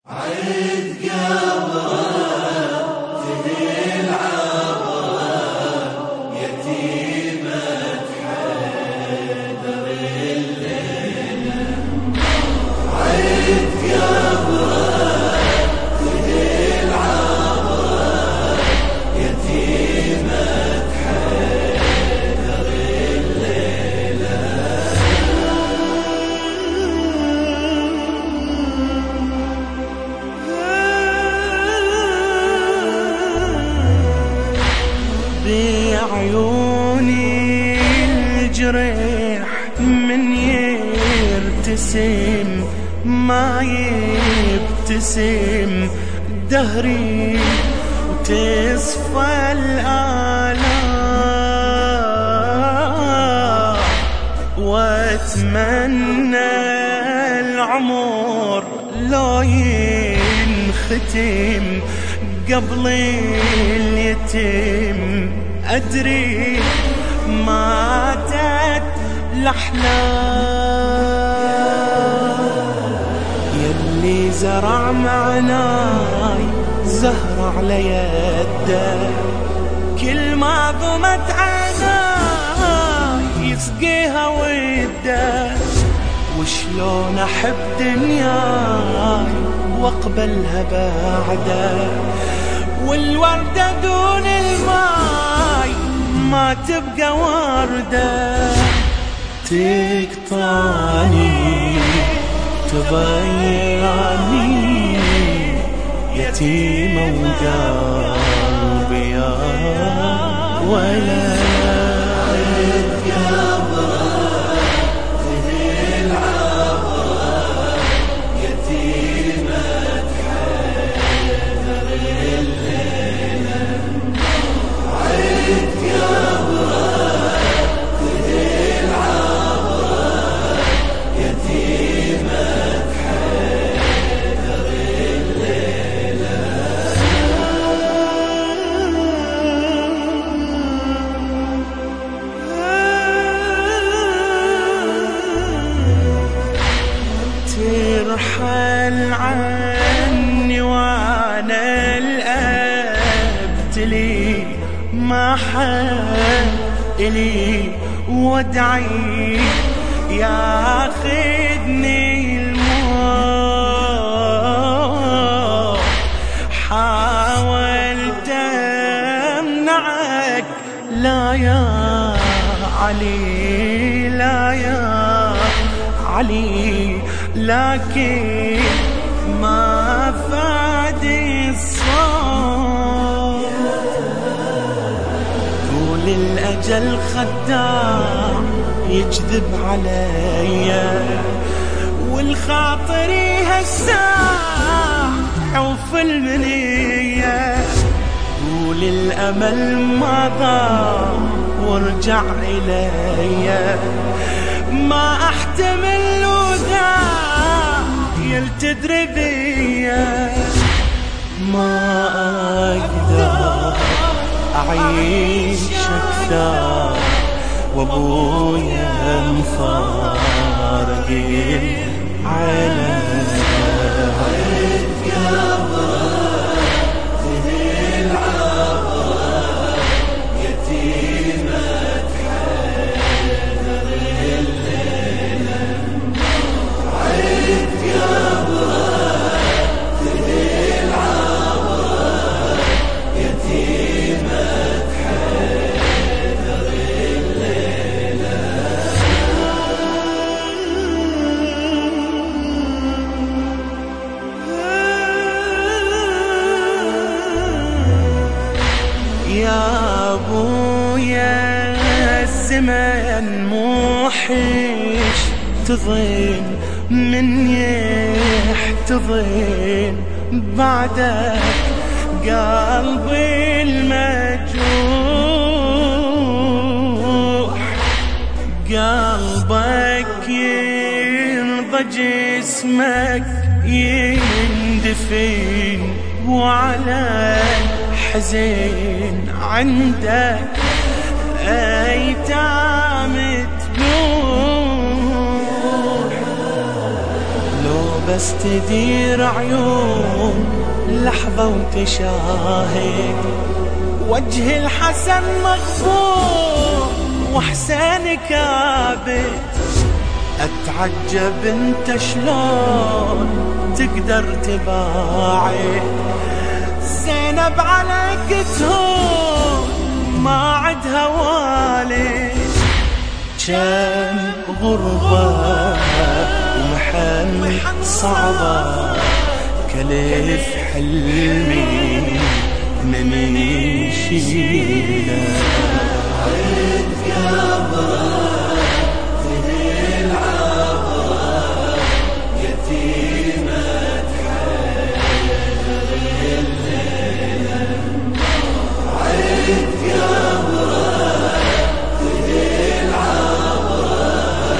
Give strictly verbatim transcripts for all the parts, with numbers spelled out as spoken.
عيد قبره تهيل عبره يتيمة حيدر الليلة. عيد قبره تهيل عبره يتيمة حيدر الليلة. بعيوني الجريح من يرتسم ما يبتسم دهري وتصفى الآلام، واتمنى العمر لو ينختم قبل اليتم. أدري ماتت الأحلام يلي زرع معناي زهر على يده، كل ما ضمت عيناي يسقيها وده. وشلون أحب دنياي واقبلها بعده، والوردة دون الماي ما تبقى وردة. تقطعني تضيعني يتيمة وقلبي يا ولا. ترحل عني وانا الابتلي ما حد الي وادعي ياخذني الموت. حاولت امنعك لا يا علي لا يا علي، لكن ما فاد الصوت. قول الأجل خداع يكذب عليا، والخاطري هالساعة حوف المنية. قول الأمل ما ضاع وارجع إليا، ما أحتمل وذا يلتدري بيا. ما أقدر أعيش أكثر وأبويا مفارق العالم. يا أبويا الزمن موحش تظن من يحتضن بعدك قلبي المجروح. قلبك يرضى جسمك يندفن، وعلى حزين عندك أيتام تبوح. لو بس تدير عيون لحظة وتشاهد وجه الحسن مغفور وحسين كابد. اتعجب انت شلون تقدر تباعد، زينب عليك تهون ما عدها والد. كان غربة ومحن صعبة كلف حلمي من يشيله. عيد قبره تهي العبره يتيمة حيدر الليلة. عيد قبره تهي العبره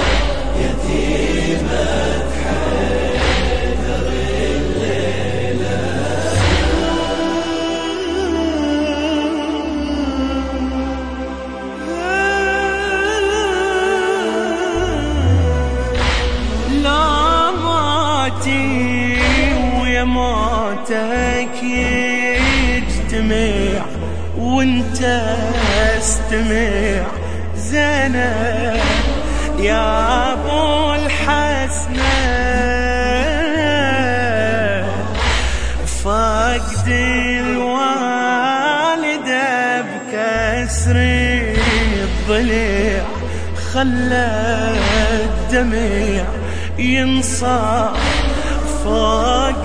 يتيمة حيدر الليلة. ويا موتك يجتمع وانت استمع زينب يا ابو الحسنة. فقد الوالدة بكسر الضلع خلى الدمع ينصاع فوق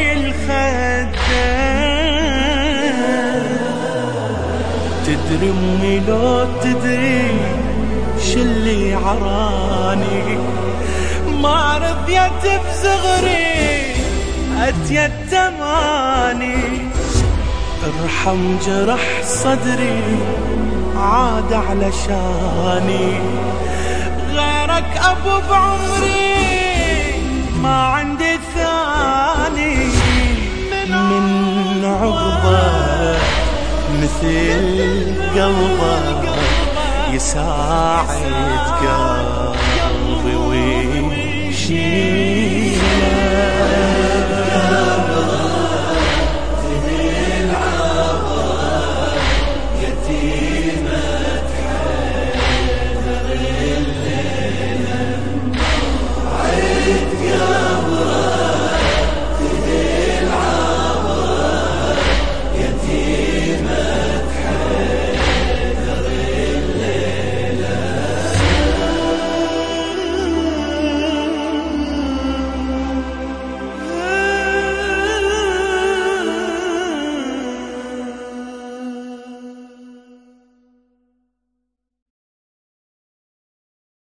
الخدين. تدري امي لو تدري شلي عراني ما رضيت بصغري اتيتماني. ارحم جرح صدري عاد علشاني غيرك ابو بعمري ما عندي ثاني. من عقبه مثل قلبه يساعد قلبه